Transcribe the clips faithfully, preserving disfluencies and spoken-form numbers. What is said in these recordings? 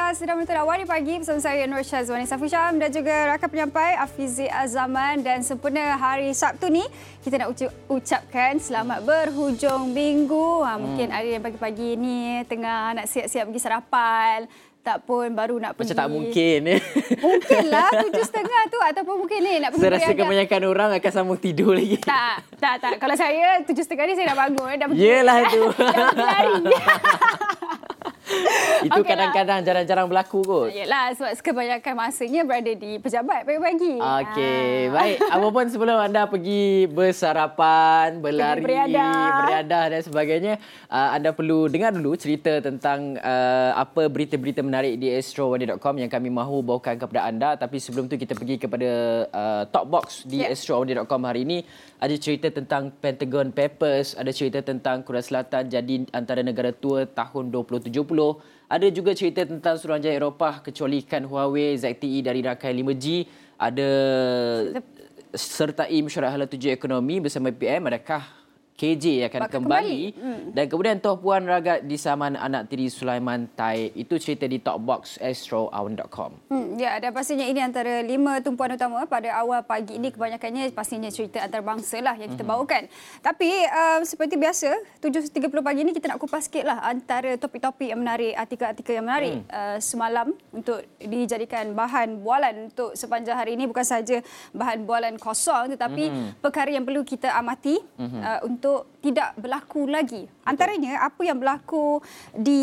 anda sedang menonton Awani Pagi bersama saya Nur Syazwani Safusham dan juga rakan penyampai Afizi Azaman. Dan sempena hari Sabtu ni, kita nak ucapkan selamat berhujung minggu. Ha, mungkin ada yang pagi-pagi ni tengah nak siap-siap pergi sarapan. Tak pun baru nak pergi. Macam tak mungkin. Mungkinlah tujuh setengah tu ataupun mungkin ni nak pergi. Saya rasa kebanyakan orang akan sambung tidur lagi. Tak, tak, tak. Kalau saya tujuh setengah ni saya dah bangun. Dah pergi. Yelah tu. Dah berlari. Itu Okay kadang-kadang lah. jarang-jarang berlaku kot. Yelah, sebab kebanyakan masanya berada di pejabat pagi-pagi. Okey, Ha. baik. Apapun sebelum anda pergi bersarapan, berlari, beriadah. beriadah dan sebagainya, uh, anda perlu dengar dulu cerita tentang uh, apa berita-berita menarik di astro awani dot com yang kami mahu bawakan kepada anda. Tapi sebelum tu kita pergi kepada uh, top box di yeah. astro awani dot com hari ini. Ada cerita tentang Pentagon Papers, ada cerita tentang Korea Selatan jadi antara negara tua tahun dua ribu tujuh puluh. Ada juga cerita tentang Suruhanjaya Eropah kecualikan Huawei Z T E dari rangkaian lima G. Ada sertai mesyuarat hala tuju ekonomi bersama P M. Adakah K J akan Bakal kembali, kembali. Hmm. Dan kemudian Toh Puan Ragat di saman anak tiri Sulaiman Taib. Itu cerita di top box astro awani dot com. Hmm, ya, dan pastinya ini antara lima tumpuan utama pada awal pagi ini. Kebanyakannya pastinya cerita antarabangsa lah yang kita mm-hmm. bawakan. Tapi um, seperti biasa, tujuh tiga puluh pagi ini kita nak kupas sikit lah antara topik-topik yang menarik, artikel-artikel yang menarik mm. uh, semalam untuk dijadikan bahan bualan untuk sepanjang hari ini. Bukan sahaja bahan bualan kosong tetapi mm-hmm. perkara yang perlu kita amati mm-hmm. uh, untuk tidak berlaku lagi. Antaranya apa yang berlaku di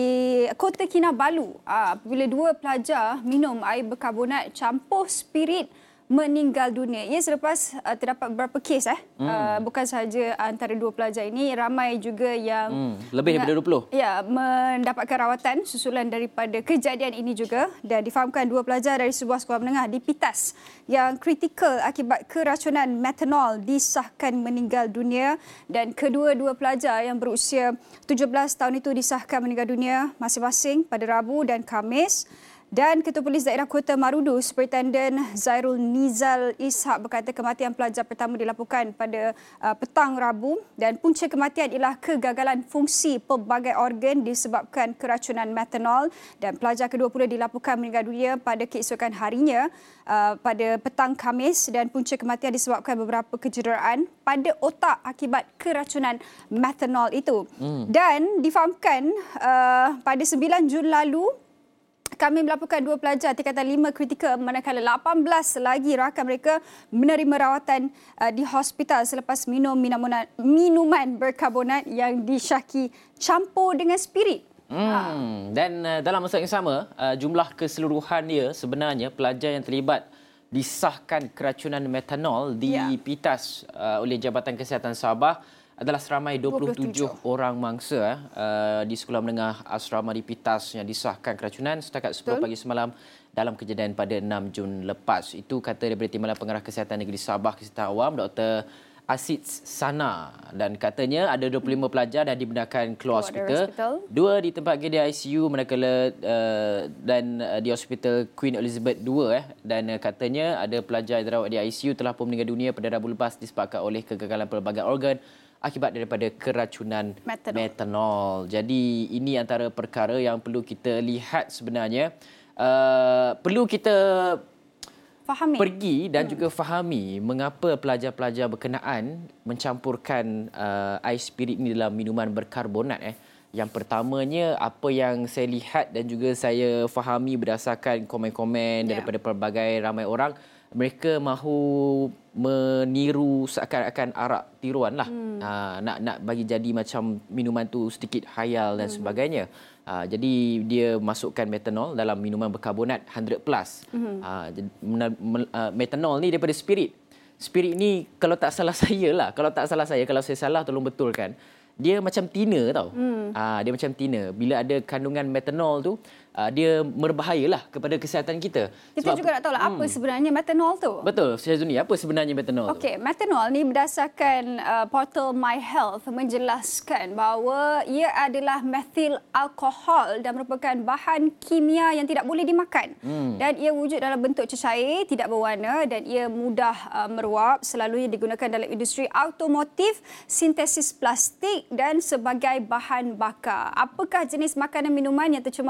Kota Kinabalu apabila dua pelajar minum air berkarbonat campur spirit meninggal dunia. Ia selepas uh, terdapat beberapa kes eh. Hmm. Uh, bukan sahaja antara dua pelajar ini, ramai juga yang hmm. lebih daripada dua puluh. Ya, mendapatkan rawatan susulan daripada kejadian ini juga, dan difahamkan dua pelajar dari sebuah sekolah menengah di Pitas yang kritikal akibat keracunan metanol disahkan meninggal dunia, dan kedua-dua pelajar yang berusia tujuh belas tahun itu disahkan meninggal dunia masing-masing pada Rabu dan Khamis. Dan Ketua Polis Daerah Kota Marudu, Superintenden Zairul Nizal Ishak berkata kematian pelajar pertama dilaporkan pada uh, petang Rabu dan punca kematian ialah kegagalan fungsi pelbagai organ disebabkan keracunan metanol, dan pelajar kedua pula dilaporkan meninggal dunia pada keesokan harinya uh, pada petang Khamis, dan punca kematian disebabkan beberapa kecederaan pada otak akibat keracunan metanol itu. Hmm. Dan difahamkan uh, pada sembilan Jun lalu kami melaporkan dua pelajar tingkatan lima kritikal, manakala lapan belas lagi rakan mereka menerima rawatan uh, di hospital selepas minum minuman, minuman berkarbonat yang disyaki campur dengan spirit. Hmm. Ha. Dan uh, dalam masa yang sama, uh, jumlah keseluruhan dia sebenarnya pelajar yang terlibat disahkan keracunan metanol di ya. Pitas uh, oleh Jabatan Kesihatan Sabah adalah seramai dua puluh tujuh orang mangsa uh, di Sekolah Menengah Asrama di Pitas yang disahkan keracunan setakat sepuluh pagi semalam dalam kejadian pada enam Jun lepas. Itu kata daripada Timbalan Pengarah Kesihatan Negeri Sabah Kesihatan Awam Doktor Asid Sana, dan katanya ada dua puluh lima pelajar dah dibenarkan keluar hospital. Dua di tempat G D I C U manakala uh, dan uh, di Hospital Queen Elizabeth dua eh dan uh, katanya ada pelajar yang dirawat di I C U telah pun meninggal dunia pada Rabu lepas disebabkan oleh kegagalan pelbagai organ akibat daripada keracunan metanol. metanol. Jadi ini antara perkara yang perlu kita lihat sebenarnya. Uh, perlu kita fahami. Pergi dan hmm. juga fahami mengapa pelajar-pelajar berkenaan mencampurkan uh, air spirit ini dalam minuman berkarbonat. Eh. Yang pertamanya, apa yang saya lihat dan juga saya fahami berdasarkan komen-komen yeah. daripada pelbagai ramai orang, mereka mahu meniru seakan-akan arak tiruan lah. Hmm. Ha, nak nak bagi jadi macam minuman tu sedikit hayal dan hmm. sebagainya. Ha, jadi dia masukkan metanol dalam minuman berkarbonat seratus plus. Hmm. Ha, metanol ni daripada spirit. Spirit ni kalau tak salah saya lah, kalau tak salah saya, kalau saya salah tolong betulkan. Dia macam tina tau. Hmm. Ha, dia macam tina. Bila ada kandungan metanol tu, uh, dia merbahayalah kepada kesihatan kita. Kita Sebab, juga nak tahu lah hmm. apa sebenarnya metanol tu. Betul, Syazuni, apa sebenarnya metanol tu? Okey, metanol ni berdasarkan uh, portal My Health menjelaskan bahawa ia adalah metil alkohol dan merupakan bahan kimia yang tidak boleh dimakan. Hmm. Dan ia wujud dalam bentuk cecair, tidak berwarna, dan ia mudah uh, meruap. Selalunya digunakan dalam industri automotif, sintesis plastik dan sebagai bahan bakar. Apakah jenis makanan minuman yang tercemar dengan metanol?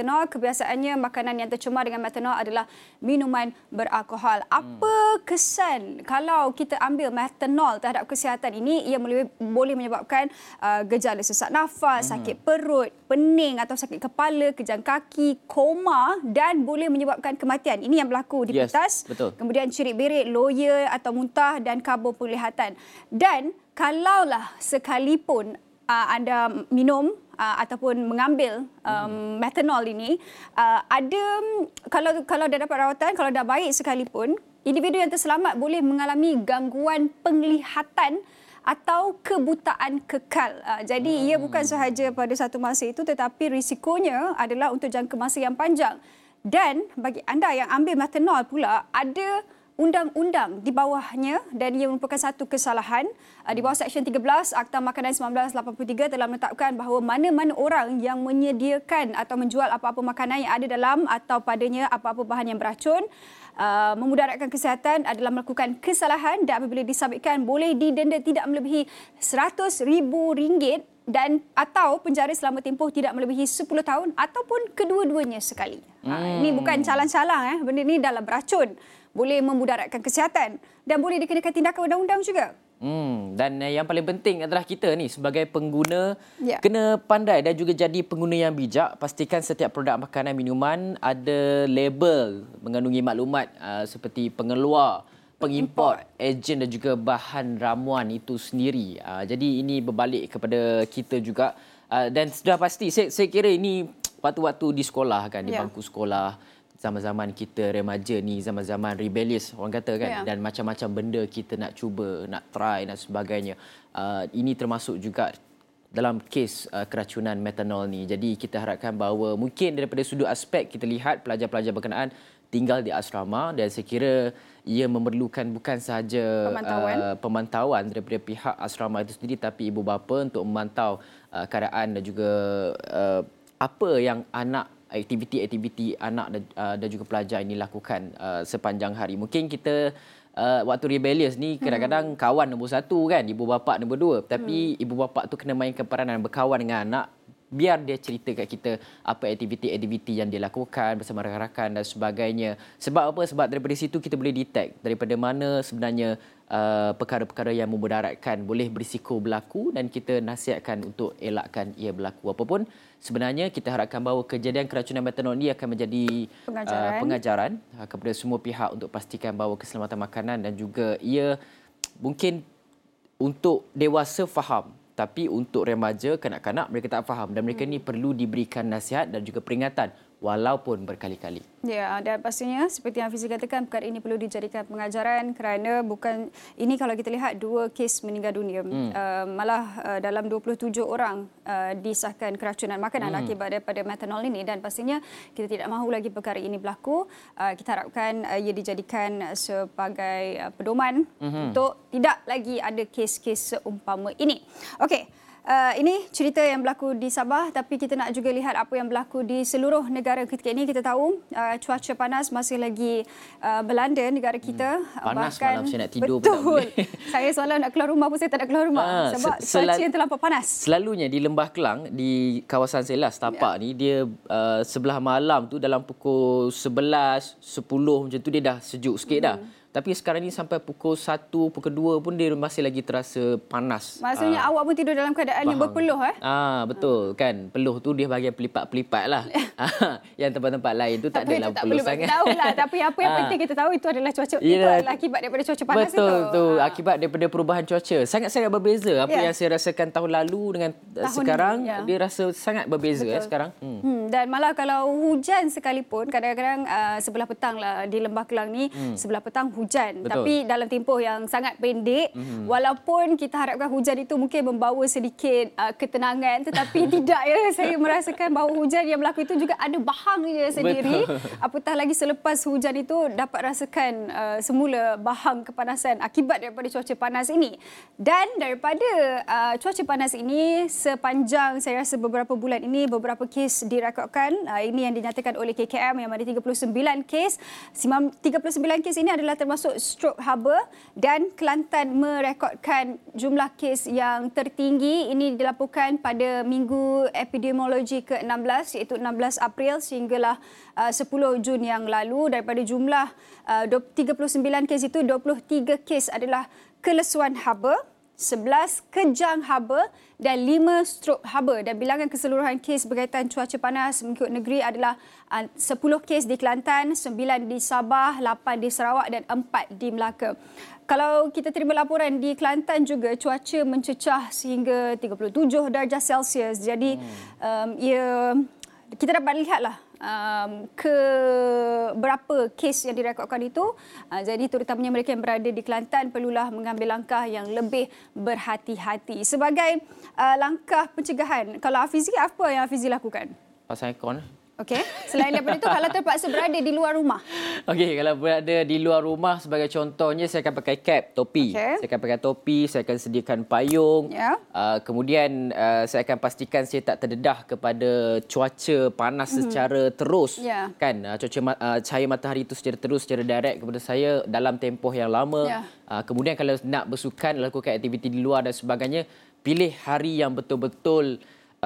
metanol, kebiasaannya makanan yang tercemar dengan metanol adalah minuman beralkohol. Apa kesan kalau kita ambil metanol terhadap kesihatan ini? Ia boleh, boleh menyebabkan uh, gejala sesak nafas, sakit perut, pening atau sakit kepala, kejang kaki, koma dan boleh menyebabkan kematian. Ini yang berlaku di yes, pitas. Betul. Kemudian cirit-berit, loya atau muntah dan kabur penglihatan. Dan kalaulah sekalipun uh, anda minum uh, ataupun mengambil um, metanol ini, uh, ada kalau kalau dah dapat rawatan, kalau dah baik sekalipun, individu yang terselamat boleh mengalami gangguan penglihatan atau kebutaan kekal. Uh, jadi hmm. ia bukan sahaja pada satu masa itu, tetapi risikonya adalah untuk jangka masa yang panjang. Dan bagi anda yang ambil metanol pula, ada undang-undang di bawahnya dan ia merupakan satu kesalahan. Di bawah Seksyen tiga belas Akta Makanan seribu sembilan ratus lapan puluh tiga telah menetapkan bahawa mana-mana orang yang menyediakan atau menjual apa-apa makanan yang ada dalam atau padanya apa-apa bahan yang beracun, uh, memudaratkan kesihatan adalah melakukan kesalahan dan apabila disabitkan boleh didenda tidak melebihi seratus ribu ringgit dan atau penjara selama tempoh tidak melebihi sepuluh tahun ataupun kedua-duanya sekali. Hmm. Ha, ini bukan calang-calang, eh. Benda ini dalam beracun. Boleh memudaratkan kesihatan dan boleh dikenakan tindakan undang-undang juga. Hmm, dan yang paling penting adalah kita ni sebagai pengguna ya. kena pandai dan juga jadi pengguna yang bijak. Pastikan setiap produk makanan minuman ada label mengandungi maklumat uh, seperti pengeluar, pengimport, ejen dan juga bahan ramuan itu sendiri. Uh, jadi ini berbalik kepada kita juga. Uh, dan sudah pasti, saya, saya kira ini waktu-waktu di sekolah kan, di ya. bangku sekolah. Zaman-zaman kita remaja ni, zaman-zaman rebellious orang kata kan. Yeah. Dan macam-macam benda kita nak cuba, nak try dan sebagainya. Uh, ini termasuk juga dalam kes uh, keracunan metanol ni. Jadi kita harapkan bahawa mungkin daripada sudut aspek kita lihat pelajar-pelajar berkenaan tinggal di asrama dan saya kira ia memerlukan bukan sahaja pemantauan, uh, pemantauan daripada pihak asrama itu sendiri tapi ibu bapa untuk memantau uh, keadaan dan juga uh, apa yang anak aktiviti-aktiviti anak dan, uh, dan juga pelajar ini lakukan uh, sepanjang hari. Mungkin kita uh, waktu rebellious ni kadang-kadang hmm. kawan nombor satu kan, ibu bapa nombor dua. Tapi hmm. ibu bapa tu kena mainkan peranan berkawan dengan anak. Biar dia cerita kat kita apa aktiviti-aktiviti yang dia lakukan bersama rakan-rakan dan sebagainya. Sebab apa? Sebab daripada situ kita boleh detect daripada mana sebenarnya uh, perkara-perkara yang memudaratkan boleh berisiko berlaku dan kita nasihatkan untuk elakkan ia berlaku. Apapun sebenarnya kita harapkan bahawa kejadian keracunan metanol ini akan menjadi pengajaran, uh, pengajaran kepada semua pihak untuk pastikan bahawa keselamatan makanan dan juga ia mungkin untuk dewasa faham. Tapi untuk remaja, kanak-kanak mereka tak faham dan mereka ni perlu diberikan nasihat dan juga peringatan walaupun berkali-kali. Ya, dan pastinya seperti yang Fizi katakan, perkara ini perlu dijadikan pengajaran kerana bukan ini kalau kita lihat dua kes meninggal dunia. Hmm. Uh, malah uh, dalam dua puluh tujuh orang uh, disahkan keracunan makanan hmm. akibat daripada metanol ini dan pastinya kita tidak mahu lagi perkara ini berlaku. Uh, kita harapkan uh, ia dijadikan sebagai uh, pedoman hmm. untuk tidak lagi ada kes-kes seumpama ini. Okey. Uh, ini cerita yang berlaku di Sabah tapi kita nak juga lihat apa yang berlaku di seluruh negara ketika ini. Kita tahu uh, cuaca panas masih lagi uh, melanda negara kita. Hmm. Panas Bahkan, malam saya nak tidur betul. pun tak boleh. Saya semalam nak keluar rumah pun saya tak nak keluar rumah ah, sebab sel- cuaca yang terlampau panas. Selalunya di Lembah Kelang, di kawasan Selas, Tapak ya. ni, dia uh, sebelah malam tu dalam pukul sebelas, sepuluh macam tu dia dah sejuk sikit hmm. dah. Tapi sekarang ni sampai pukul satu, pukul dua pun dia masih lagi terasa panas. Maksudnya uh, awak pun tidur dalam keadaan bahang. yang berpeluh eh? Ah, betul hmm. kan. Peluh tu dia bahagian pelipat-pelipat lah. Yang tempat-tempat lain tu tak adalah tak peluh sangat. Tahu lah. Tapi apa yang penting kita tahu itu adalah cuaca. Itu adalah akibat daripada cuaca panas betul, itu. Betul tu. Akibat daripada perubahan cuaca. Sangat-sangat berbeza. Apa yeah. yang saya rasakan tahun lalu dengan tahun sekarang. Ini, ya. Dia rasa sangat berbeza eh, sekarang. Hmm. Hmm. Dan malah kalau hujan sekalipun, kadang-kadang uh, sebelah petang lah di Lembah Kelang ni, hmm. sebelah petang hujan. Betul. Tapi dalam tempoh yang sangat pendek, mm-hmm. walaupun kita harapkan hujan itu mungkin membawa sedikit uh, ketenangan, tetapi tidak ya. Saya merasakan bahawa hujan yang berlaku itu juga ada bahangnya sendiri. Betul. Apatah lagi selepas hujan itu dapat rasakan uh, semula bahang kepanasan akibat daripada cuaca panas ini. Dan daripada uh, cuaca panas ini, sepanjang saya rasa beberapa bulan ini, beberapa kes direkodkan. Uh, ini yang dinyatakan oleh K K M yang ada tiga puluh sembilan kes. tiga puluh sembilan kes ini adalah termasuk termasuk stroke haba, dan Kelantan merekodkan jumlah kes yang tertinggi. Ini dilaporkan pada minggu epidemiologi ke enam belas iaitu enam belas April sehinggalah uh, sepuluh Jun yang lalu. Daripada jumlah uh, tiga puluh sembilan kes itu, dua puluh tiga kes adalah kelesuan haba, sebelas kejang haba dan lima strok haba. Dan bilangan keseluruhan kes berkaitan cuaca panas mengikut negeri adalah sepuluh kes di Kelantan, sembilan di Sabah, lapan di Sarawak dan empat di Melaka. Kalau kita terima laporan di Kelantan juga, cuaca mencecah sehingga tiga puluh tujuh darjah Celsius. Jadi hmm. um, ia kita dapat lihatlah um, ke berapa kes yang direkodkan itu. Uh, jadi terutamanya mereka yang berada di Kelantan perlulah mengambil langkah yang lebih berhati-hati. Sebagai uh, langkah pencegahan, kalau Hafizi, apa yang Hafizi lakukan? Pasang aircon. Okey. Selain daripada itu, kalau terpaksa berada di luar rumah. Okey, kalau berada di luar rumah sebagai contohnya, saya akan pakai cap, topi. Okay. Saya akan pakai topi, saya akan sediakan payung. Yeah. Uh, kemudian uh, saya akan pastikan saya tak terdedah kepada cuaca panas mm-hmm. secara terus. Yeah. Kan, uh, cuaca uh, cahaya matahari itu secara terus, secara direct kepada saya dalam tempoh yang lama. Yeah. Uh, kemudian kalau nak bersukan, lakukan aktiviti di luar dan sebagainya, pilih hari yang betul-betul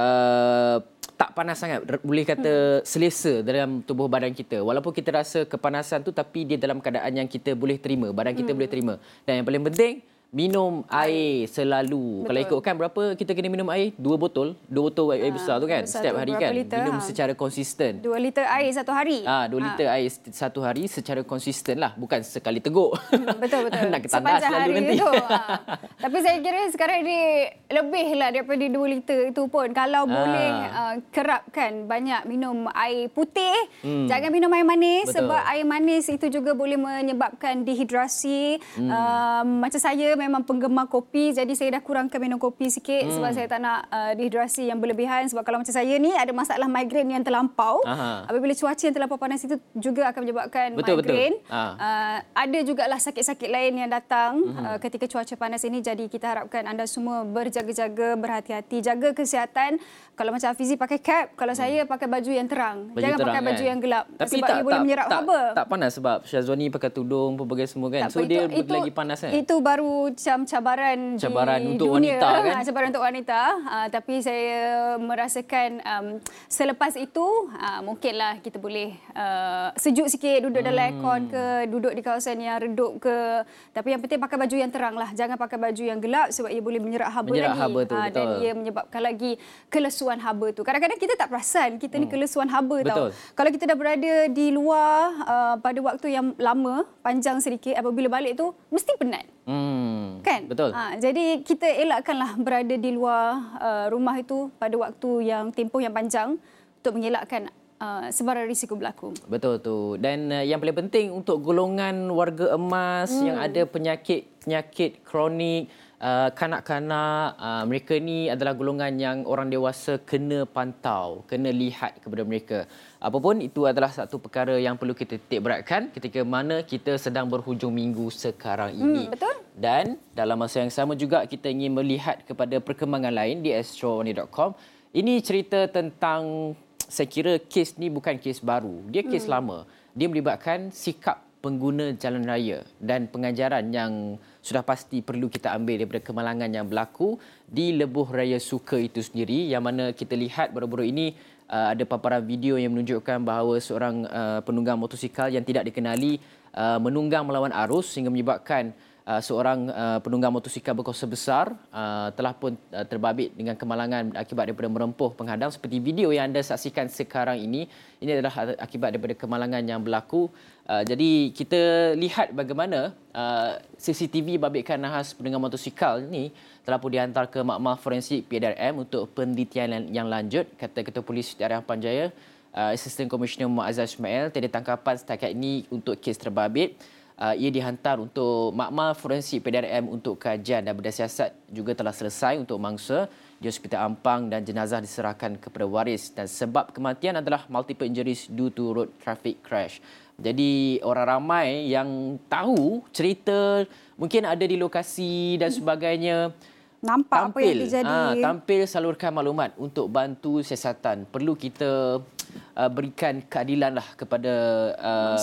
uh, tak panas sangat, boleh kata selesa dalam tubuh badan kita. Walaupun kita rasa kepanasan tu, tapi dia dalam keadaan yang kita boleh terima, badan kita hmm. boleh terima. Dan yang paling penting, minum air selalu. Betul. Kalau ikutkan berapa kita kena minum air? Dua botol. Dua botol air ha, besar tu kan? Setiap hari kan? Liter, minum ha. secara konsisten. Dua liter air satu hari? Ah, ha, dua ha. liter air satu hari secara konsisten lah. Bukan sekali teguk. Hmm, betul, betul. Nak ketandas selalu nanti. Itu, ha. Tapi saya kira sekarang ini lebih lah daripada dua liter itu pun. Kalau ha. boleh uh, kerapkan banyak minum air putih. Hmm. Jangan minum air manis. Betul. Sebab air manis itu juga boleh menyebabkan dehidrasi. Hmm. Uh, macam saya memang penggemar kopi, jadi saya dah kurangkan minum kopi sikit hmm. sebab saya tak nak uh, dehidrasi yang berlebihan. Sebab kalau macam saya ni ada masalah migrain yang terlampau. Aha. Apabila cuaca yang terlampau panas itu juga akan menyebabkan betul, migrain. Betul. Uh, ada jugalah sakit-sakit lain yang datang hmm. uh, ketika cuaca panas ini. Jadi kita harapkan anda semua berjaga-jaga, berhati-hati, jaga kesihatan. Kalau macam Hafizi pakai cap, kalau hmm. saya pakai baju yang terang. Baju Jangan terang, pakai baju kan? yang gelap. Tapi sebab tak, ia boleh tak, menyerap tak, haba. Tak panas sebab Syazwani pakai tudung, pelbagai semua kan. Tak, so itu, dia itu, lagi panas kan? Itu baru macam cabaran, cabaran di untuk dunia, wanita kan? Cabaran untuk wanita. Uh, tapi saya merasakan um, selepas itu uh, mungkinlah kita boleh uh, sejuk sikit, duduk hmm. dalam aircon ke, duduk di kawasan yang redup ke. Tapi yang penting pakai baju yang terang lah. Jangan pakai baju yang gelap sebab ia boleh menyerap haba menyerap lagi. Haba tu, uh, dan ia menyebabkan lagi kelesuan haba tu. Kadang-kadang kita tak perasan kita hmm. ni kelesuan haba tau. Kalau kita dah berada di luar uh, pada waktu yang lama, panjang sedikit, apabila balik tu mesti penat. Hmm. Kan? Betul. Ha, jadi kita elakkanlah berada di luar uh, rumah itu pada waktu yang tempoh yang panjang untuk mengelakkan uh, sebarang risiko berlaku. Betul tu. Dan uh, yang paling penting untuk golongan warga emas hmm. yang ada penyakit-penyakit kronik, uh, kanak-kanak, uh, mereka ni adalah golongan yang orang dewasa kena pantau, kena lihat kepada mereka. Apapun itu adalah satu perkara yang perlu kita titik beratkan ketika mana kita sedang berhujung minggu sekarang ini. Hmm, betul. Dan dalam masa yang sama juga kita ingin melihat kepada perkembangan lain di astro warni dot com. Ini cerita tentang, saya kira kes ni bukan kes baru. Dia kes hmm. lama. Dia melibatkan sikap pengguna jalan raya dan pengajaran yang sudah pasti perlu kita ambil daripada kemalangan yang berlaku di Lebuh Raya Suka itu sendiri, yang mana kita lihat baru-baru ini uh, ada paparan video yang menunjukkan bahawa seorang uh, penunggang motosikal yang tidak dikenali uh, menunggang melawan arus sehingga menyebabkan Uh, seorang uh, penunggang motosikal berkuasa besar uh, telah pun uh, terbabit dengan kemalangan akibat daripada merempuh penghadang seperti video yang anda saksikan sekarang ini. Ini adalah akibat daripada kemalangan yang berlaku. Uh, jadi kita lihat bagaimana uh, C C T V babitkan nahas penunggang motosikal ini telah pun dihantar ke makmal forensik P D R M untuk penelitian yang lanjut, kata Ketua Polis Daerah Harapan Jaya, uh, Assistant Commissioner Muazzaz Ismail. Tiada tangkapan setakat ini untuk kes terbabit. Uh, ia dihantar untuk makmal forensik P D R M untuk kajian dan bedah siasat juga telah selesai untuk mangsa di Hospital Ampang dan jenazah diserahkan kepada waris. Dan sebab kematian adalah multiple injuries due to road traffic crash. Jadi orang ramai yang tahu cerita, mungkin ada di lokasi dan sebagainya, nampak tampil, apa yang terjadi. Ha, tampil salurkan maklumat untuk bantu siasatan. Perlu kita uh, berikan keadilan lah kepada uh,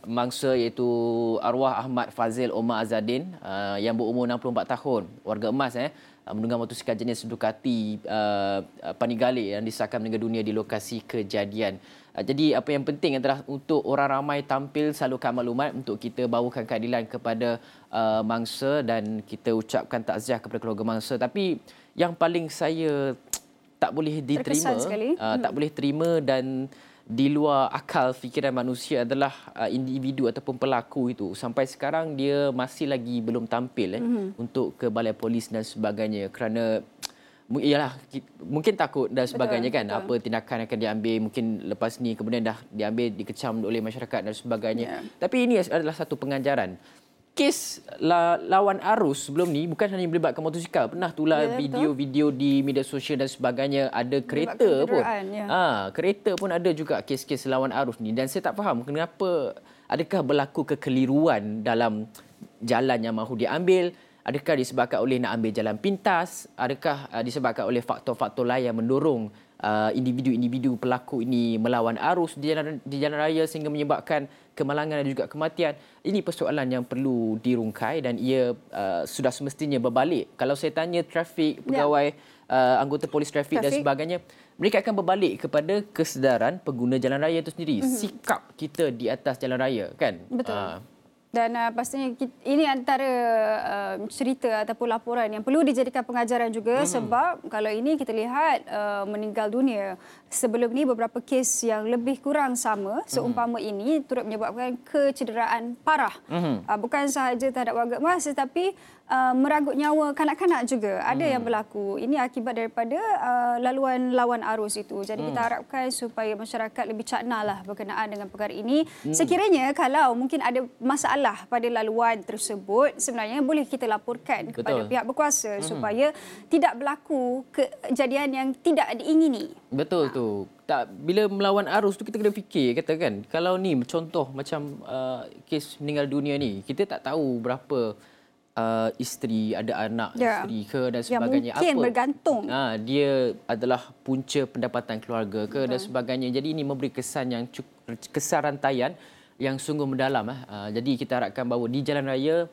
mangsa iaitu arwah Ahmad Fazil Omar Azadin uh, yang berumur enam puluh empat tahun, warga emas eh menunggang motosikal jenis Ducati uh, Panigale yang disahkan meninggal dunia di lokasi kejadian. Uh, jadi apa yang penting adalah untuk orang ramai tampil salurkan maklumat untuk kita bawakan keadilan kepada uh, mangsa dan kita ucapkan takziah kepada keluarga mangsa. Tapi yang paling saya tak boleh diterima, uh, hmm. tak boleh terima dan di luar akal fikiran manusia adalah uh, individu ataupun pelaku itu sampai sekarang dia masih lagi belum tampil eh, mm-hmm. untuk ke balai polis dan sebagainya kerana ialah mungkin takut dan sebagainya, betul, kan betul. Apa tindakan akan diambil mungkin lepas ni kemudian dah diambil dikecam oleh masyarakat dan sebagainya. Yeah. Tapi ini adalah satu pengajaran. Kes lawan arus sebelum ni bukan hanya melibatkan motosikal, pernah tular ya, video-video di media sosial dan sebagainya, ada kereta pun. Ya. Ha, kereta pun ada juga kes-kes lawan arus ni dan saya tak faham kenapa, adakah berlaku kekeliruan dalam jalan yang mahu diambil, adakah disebabkan oleh nak ambil jalan pintas, adakah uh, disebabkan oleh faktor-faktor lain yang mendorong uh, individu-individu pelaku ini melawan arus di jalan, di jalan raya sehingga menyebabkan kemalangan dan juga kematian. Ini persoalan yang perlu dirungkai dan ia uh, sudah semestinya berbalik. Kalau saya tanya trafik, pegawai, ya. uh, anggota polis trafik, trafik dan sebagainya, mereka akan berbalik kepada kesedaran pengguna jalan raya itu sendiri. Mm-hmm. Sikap kita di atas jalan raya, kan? Betul. Uh, Dan uh, pastinya kita, ini antara uh, cerita ataupun laporan yang perlu dijadikan pengajaran juga, hmm. sebab kalau ini kita lihat uh, meninggal dunia. Sebelum ni beberapa kes yang lebih kurang sama seumpama hmm. ini turut menyebabkan kecederaan parah. Hmm. Uh, bukan sahaja terhadap warga emas tetapi uh, meragut nyawa kanak-kanak juga. Ada hmm. yang berlaku. Ini akibat daripada uh, laluan lawan arus itu. Jadi hmm. kita harapkan supaya masyarakat lebih caknalah berkenaan dengan perkara ini. Hmm. Sekiranya kalau mungkin ada masalah pada laluan tersebut, sebenarnya boleh kita laporkan Betul. kepada pihak berkuasa hmm. supaya tidak berlaku kejadian yang tidak diingini. Betul ha. tu. Tak, bila melawan arus tu kita kena fikir, katakan kalau ni contoh macam uh, kes meninggal dunia ni, kita tak tahu berapa uh, isteri, ada anak ya. isteri ke dan sebagainya. Yang mungkin apa? bergantung. Ha, dia adalah punca pendapatan keluarga ke Betul. dan sebagainya. Jadi ini memberi kesan yang cukup, kesan rantaian yang sungguh mendalam. Uh, jadi kita harapkan bahawa di jalan raya,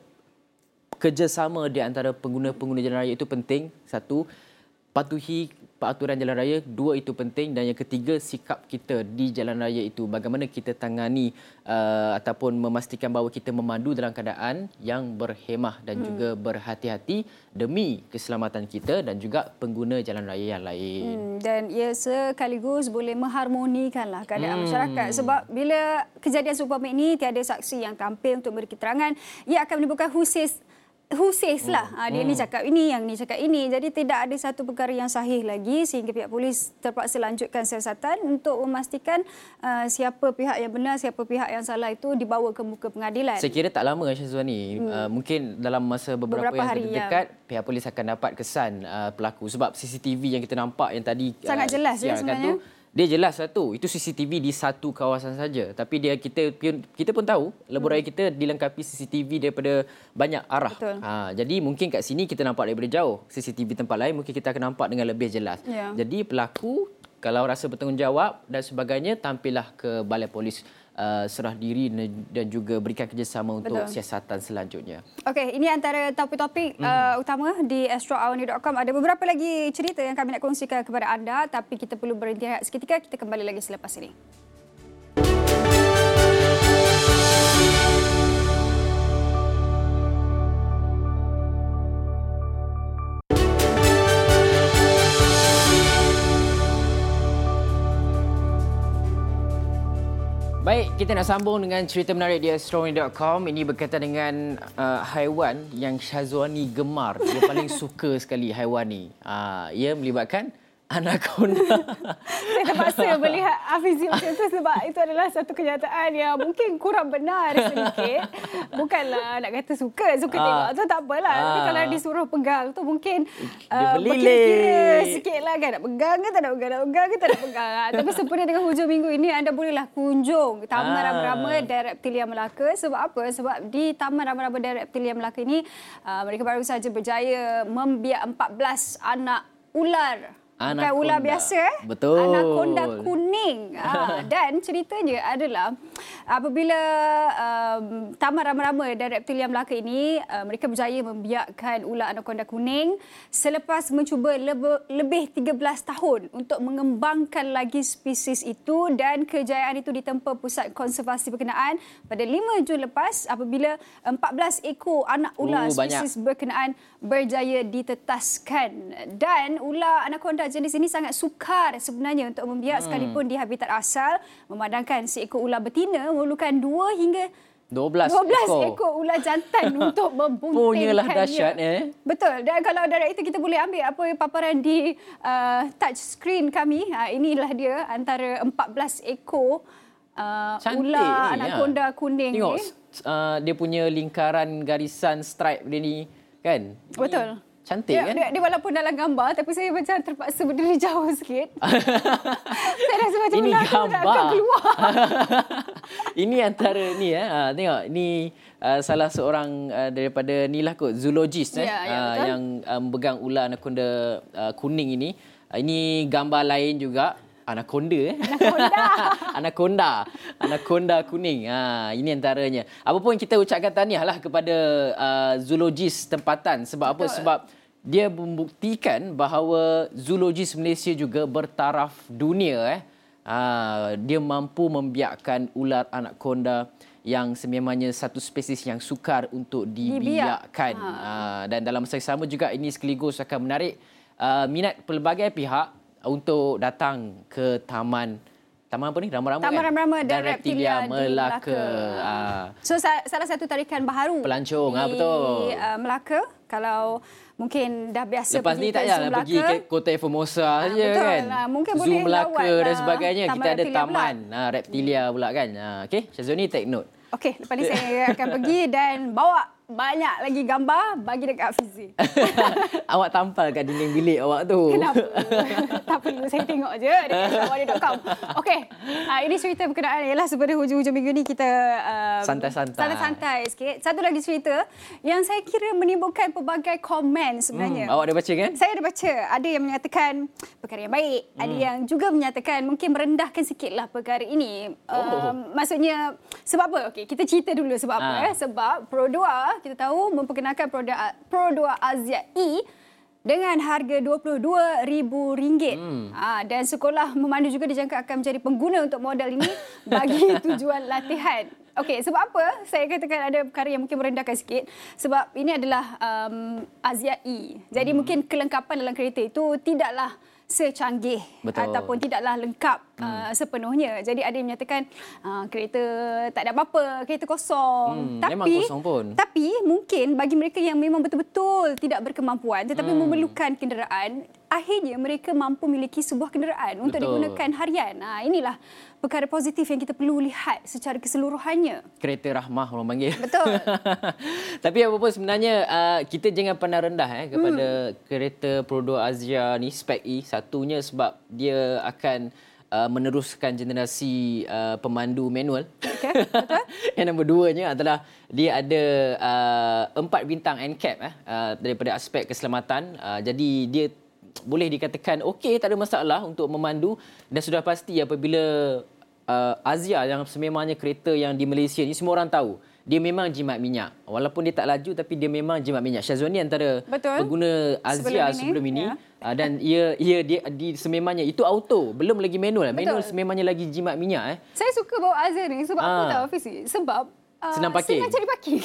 kerjasama di antara pengguna-pengguna jalan raya itu penting. Satu, patuhi peraturan jalan raya. Dua, itu penting. Dan yang ketiga, sikap kita di jalan raya itu. Bagaimana kita tangani uh, ataupun memastikan bahawa kita memandu dalam keadaan yang berhemah dan hmm. juga berhati-hati demi keselamatan kita dan juga pengguna jalan raya yang lain. Hmm, dan ia sekaligus boleh mengharmonikanlah keadaan hmm. masyarakat. Sebab bila kejadian seumpama ini, tiada saksi yang tampil untuk memberi keterangan, ia akan menimbulkan husis Husis lah. Ha, dia hmm. ni cakap ini, yang ni cakap ini. Jadi tidak ada satu perkara yang sahih lagi sehingga pihak polis terpaksa lanjutkan siasatan untuk memastikan uh, siapa pihak yang benar, siapa pihak yang salah itu dibawa ke muka pengadilan. Saya kira tak lama Syazwani. Hmm. Uh, mungkin dalam masa beberapa, beberapa yang terdekat, ya. pihak polis akan dapat kesan uh, pelaku. Sebab C C T V yang kita nampak yang tadi sangat uh, jelas ya sebenarnya. Tu, dia jelas satu, itu C C T V di satu kawasan saja. Tapi dia kita kita pun tahu lebuh raya kita dilengkapi C C T V daripada banyak arah. Ha, jadi mungkin kat sini kita nampak daripada jauh. C C T V tempat lain mungkin kita akan nampak dengan lebih jelas. Ya. Jadi pelaku kalau rasa bertanggungjawab dan sebagainya, tampillah ke balai polis uh, serah diri dan juga berikan kerjasama untuk Betul. siasatan selanjutnya. Okey, ini antara topik-topik mm. uh, utama di astro awani dot com. Ada beberapa lagi cerita yang kami nak kongsikan kepada anda, tapi kita perlu berhenti rehat seketika. Kita kembali lagi selepas ini. Baik, kita nak sambung dengan cerita menarik di astro awani dot com. Ini berkaitan dengan uh, haiwan yang Syazwani gemar. Dia paling suka sekali haiwan ni. Uh, ia melibatkan anaconda. Saya terpaksa melihat Afizi macam tu sebab itu adalah satu kenyataan yang mungkin kurang benar sedikit. Bukanlah nak kata suka, suka ah. tengok tu tak apalah. Ah. Tapi kalau disuruh pegang tu mungkin uh, berkira-kira sikit lah kan. Nak pegang ke tak nak pegang, nak pegang ke tak nak pegang. Tapi sempena dengan hujung minggu ini, anda bolehlah kunjung Taman ah. Rama-Rama dan Reptilia Melaka. Sebab apa? Sebab di Taman Rama-Rama dan Reptilia Melaka ini, uh, mereka baru saja berjaya membiak empat belas anak ular Bukan ular biasa, eh? Betul. Anaconda kuning. Ha, dan ceritanya adalah apabila um, Taman Rama-Rama dan Reptilia Melaka ini, uh, mereka berjaya membiakkan ular anaconda kuning selepas mencuba lebe, lebih tiga belas tahun untuk mengembangkan lagi spesies itu, dan kejayaan itu ditempa Pusat Konservasi Berkenaan pada lima Jun lepas apabila empat belas ekor anak ular uh, spesies berkenaan berjaya ditetaskan. Dan ular anaconda jenis ini sangat sukar sebenarnya untuk membiak hmm. sekalipun di habitat asal, memandangkan seekor ular betina memerlukan dua hingga dua belas ekor. ekor ular jantan untuk membuntingkannya. Punyalah dahsyat, eh. Betul. Dan kalau dari itu kita boleh ambil apa paparan di uh, touch screen kami. Ha, inilah dia antara empat belas ekor uh, ular anaconda ya. kuning. Tengok ni. Uh, dia punya lingkaran garisan stripe dia ni, kan? Betul. Cantik, dia, kan? Dia, dia walaupun dalam gambar, tapi saya macam terpaksa berdiri jauh sikit. Saya rasa macam ini ular gambar. akan keluar. Ini antara ni, eh. Ha, tengok, ni uh, salah seorang uh, daripada ni lah kot, zoologist, eh, ya, ya, uh, yang um, pegang ular anaconda uh, kuning ini. Uh, ini gambar lain juga. Anaconda, eh? Anaconda. Anaconda. Anaconda kuning. Ha, ini antaranya. Apa pun kita ucapkan tahniah lah kepada uh, zoologis tempatan. Sebab Betul. apa? Sebab dia membuktikan bahawa zoologis Malaysia juga bertaraf dunia. Eh. Ha, dia mampu membiakkan ular anaconda yang sememangnya satu spesies yang sukar untuk dibiakkan. Ha. Ha, dan dalam masa yang sama juga ini sekaligus akan menarik uh, minat pelbagai pihak untuk datang ke taman taman apa ni? Rama-Rama, Taman kan? Rama-Rama dan, dan Reptilia Reptilia Melaka. Melaka. Ah. So salah satu tarikan baharu pelancong, di ha, betul. Uh, Melaka. Kalau mungkin dah biasa lepas pergi ni tak ke payahlah Melaka, pergi ke Kota Formosa ah, saja, betul kan. lah. Mungkin Zoo boleh Melaka lawat dan sebagainya. Taman Kita ada Reptilia taman ha, Reptilia pula, kan. Ha, okey, Syazoni take note. Okey, lepas ni saya akan pergi dan bawa banyak lagi gambar bagi dekat Fizi. Awak tampal kat dinding bilik awak tu. Kenapa? Tak perlu, saya tengok je dekat syawari dot com. Okey, uh, ini cerita berkenaan ialah sebenarnya hujung-hujung minggu ni kita uh, santai-santai. Santai-santai sikit. Satu lagi cerita yang saya kira menimbulkan pelbagai komen sebenarnya. Hmm, awak ada baca, kan? Saya ada baca. Ada yang menyatakan perkara yang baik. Hmm. Ada yang juga menyatakan mungkin merendahkan sikitlah perkara ini. Oh. Uh, maksudnya sebab apa? Okey, kita cerita dulu sebab ha. apa. Eh? Sebab Produa kita tahu memperkenalkan produk Produa Azia E dengan harga dua puluh dua ribu ringgit. Hmm. Ha, dan sekolah memandu juga dijangka akan menjadi pengguna untuk modal ini bagi tujuan latihan. Okey, sebab apa saya katakan ada perkara yang mungkin merendahkan sikit? Sebab ini adalah um, Azia E. Jadi hmm. mungkin kelengkapan dalam kereta itu tidaklah secanggih. Betul. Ataupun tidaklah lengkap hmm. uh, sepenuhnya. Jadi ada yang menyatakan uh, kereta tak ada apa-apa, kereta kosong. Hmm, tapi memang kosong pun. Tapi mungkin bagi mereka yang memang betul-betul tidak berkemampuan tetapi hmm. memerlukan kenderaan, akhirnya mereka mampu memiliki sebuah kenderaan untuk Betul. digunakan harian. Nah, inilah perkara positif yang kita perlu lihat secara keseluruhannya. Kereta rahmah orang panggil. Betul. Tapi apa pun sebenarnya uh, kita jangan pandang rendah eh kepada hmm. kereta Produa Azia ni spek E. Satunya sebab dia akan uh, meneruskan generasi uh, pemandu manual. Okay, betul. Yang nombor duanya adalah dia ada uh, empat bintang N C A P eh uh, daripada aspek keselamatan. Uh, jadi dia boleh dikatakan okey, tak ada masalah untuk memandu, dan sudah pasti apabila uh, Azia yang sememangnya kereta yang di Malaysia ni semua orang tahu dia memang jimat minyak. Walaupun dia tak laju tapi dia memang jimat minyak. Syazwani antara Betul. pengguna Azia sebelum ini, sebelum ini ya. uh, dan ia ia dia di sememangnya itu auto, belum lagi manual. Betul. Manual sememangnya lagi jimat minyak eh. Saya suka bawa Azia ni sebab uh. apa tahu Fizi? Sebab Uh, senang parking. Senang cari parking.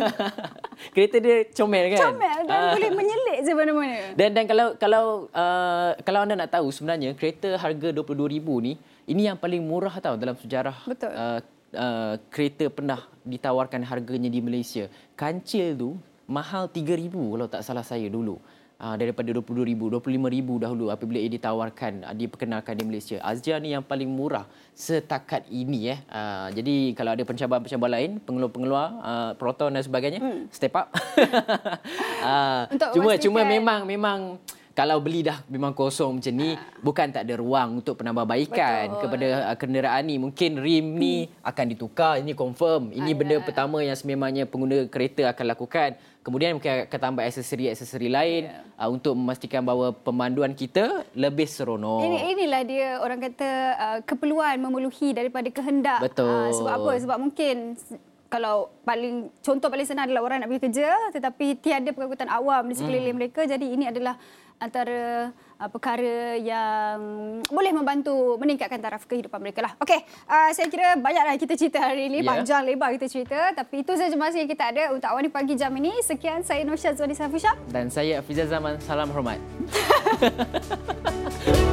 Kereta dia comel, kan? Comel dan uh. boleh menyelit je mana-mana. Dan dan kalau kalau uh, kalau anda nak tahu sebenarnya kereta harga dua puluh dua ribu ni, ini yang paling murah tahu dalam sejarah uh, uh, kereta pernah ditawarkan harganya di Malaysia. Kancil tu mahal tiga ribu kalau tak salah saya dulu. Uh, daripada dua puluh dua ribu, dua puluh lima ribu dahulu apabila ia ditawarkan, uh, diperkenalkan di Malaysia. Azia ni yang paling murah setakat ini. Eh. Uh, jadi kalau ada pencabar-pencabar lain, pengeluar-pengeluar, uh, Proton dan sebagainya, hmm. step up. uh, cuma cuma memang memang kalau beli dah memang kosong macam ni, bukan tak ada ruang untuk penambahbaikan Betul. kepada uh, kenderaan ni. Mungkin rim ni akan ditukar, ini confirm. Ini benda pertama yang sememangnya pengguna kereta akan lakukan. Kemudian mungkin akan tambah aksesori-aksesori lain yeah. uh, untuk memastikan bahawa pemanduan kita lebih seronok. Ini, inilah dia orang kata uh, keperluan memenuhi daripada kehendak. Betul. Uh, sebab apa? Sebab mungkin kalau paling contoh paling senang adalah orang nak pergi kerja tetapi tiada pengangkutan awam di sekeliling hmm. mereka. Jadi ini adalah antara uh, perkara yang boleh membantu meningkatkan taraf kehidupan mereka lah. Okey, uh, saya kira banyaklah kita cerita hari ini, yeah. panjang lebar kita cerita, tapi itu saja masa yang kita ada untuk awal di pagi jam ini. Sekian, saya Nur Syazwani Safusha. Dan saya Afizal Zaman. Salam hormat.